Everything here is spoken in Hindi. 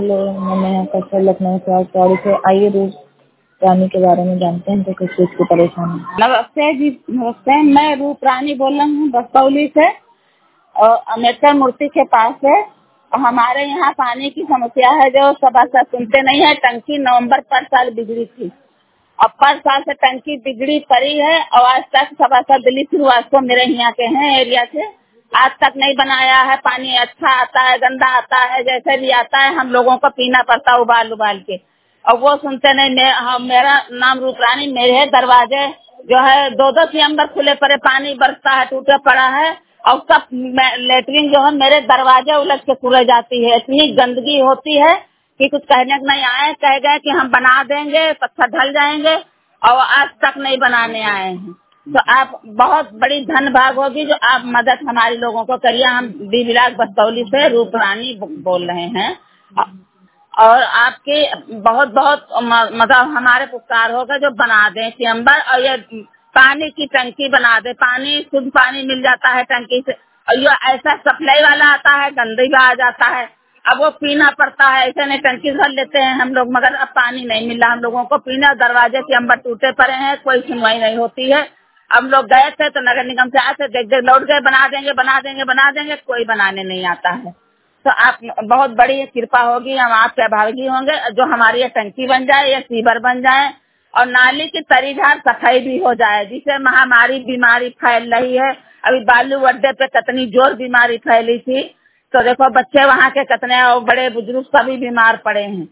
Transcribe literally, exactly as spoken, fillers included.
हेलो, मैं यहाँ कस्टर लखनऊ से आज गाड़ी से आइए रूप रानी के बारे में जानते हैं तो किस चीज की परेशानी है। नमस्ते जी। नमस्ते, मैं रूप रानी बोल रही हूँ बस्तौली से और अम्बेडकर मूर्ति के पास है। हमारे यहाँ पानी की समस्या है जो सभासद सुनते नहीं है। टंकी नवंबर पर साल बिगड़ी थी और पर साल से टंकी बिगड़ी पड़ी है और आज तक सभासद दिलीप श्रीवास्तव मेरे यहाँ के हैं एरिया से, आज तक नहीं बनाया है। पानी अच्छा आता है, गंदा आता है, जैसे भी आता है हम लोगों को पीना पड़ता है उबाल उबाल के, और वो सुनते नहीं। मे, हम, मेरा नाम रूपरानी, मेरे दरवाजे जो है दो दो सितंबर खुले पड़े, पानी बरसता है, टूटा पड़ा है और सब लेटरिन जो है मेरे दरवाजे उलट के खुले जाती है। इतनी गंदगी होती है कि कुछ कहने को नहीं आए। कह गए कि हम बना देंगे, पत्थर ढल जाएंगे और आज तक नहीं बनाने आए हैं। तो आप बहुत बड़ी धन भाग होगी जो आप मदद हमारे लोगों को करिए। हम बीबिलास बस्तौली से रूपरानी बोल रहे हैं और आपके बहुत बहुत मतलब हमारे पुकार होगा जो बना दें सितंबर, और ये पानी की टंकी बना दे। पानी शुद्ध पानी मिल जाता है टंकी से, और ये ऐसा सप्लाई वाला आता है गंदगी आ जाता है, अब वो पीना पड़ता है। ऐसे नहीं टंकी भर लेते हैं हम लोग, मगर अब पानी नहीं मिल रहा हम लोगों को पीना। दरवाजे सितंबर टूटे पड़े हैं, कोई सुनवाई नहीं होती है। हम लोग गए थे तो नगर निगम से आए थे, देख देख लौट गए, बना देंगे बना देंगे बना देंगे, कोई बनाने नहीं आता है। तो आप बहुत बड़ी कृपा होगी, हम आपके आभारी होंगे जो हमारी ये टंकी बन जाए, ये सीवर बन जाए और नाली की तरी झार सफाई भी हो जाए, जिससे महामारी बीमारी फैल रही है। अभी बालू अड्डे पे कितनी जोर बीमारी फैली थी, तो देखो बच्चे वहाँ के कितने और बड़े बुजुर्ग सभी बीमार पड़े हैं।